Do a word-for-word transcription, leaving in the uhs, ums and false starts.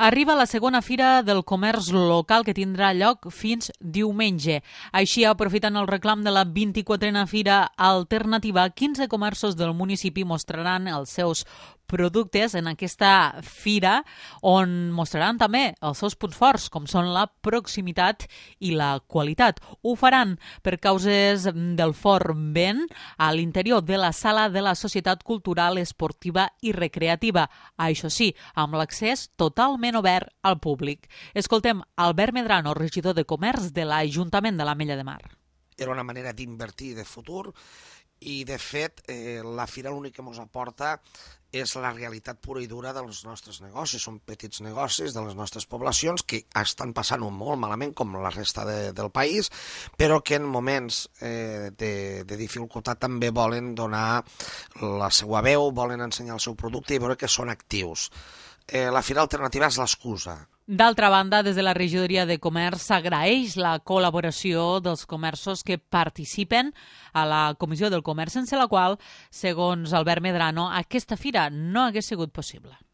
Arriba la segona fira del comerç local que tindrà lloc fins diumenge. Així, aprofitant el reclam de la vint-i-quatrena Fira Alternativa, quinze comerços del municipi mostraran els seus productes en aquesta fira, on mostraran també els seus punts forts, com són la proximitat i la qualitat. Ho faran per causes del fort vent a l'interior de la sala de la Societat Cultural, Esportiva i Recreativa. Això sí, amb l'accés totalment obert al públic. Escoltem Albert Medrano, regidor de Comerç de l'Ajuntament de l'Ametlla de Mar. Era una manera d'invertir de futur i, de fet, eh, la fira l'únic que ens aporta és la realitat pura i dura dels nostres negocis. Són petits negocis de les nostres poblacions que estan passant molt malament, com la resta de, del país, però que en moments eh, de, de dificultat també volen donar la seva veu, volen ensenyar el seu producte i veure que són actius. Eh, la Fira Alternativa és l'excusa. D'altra banda, des de la regidoria de Comerç s'agraeix la col·laboració dels comerços que participen a la Comissió del Comerç, sense la qual, segons Albert Medrano, aquesta fira no hagués sigut possible.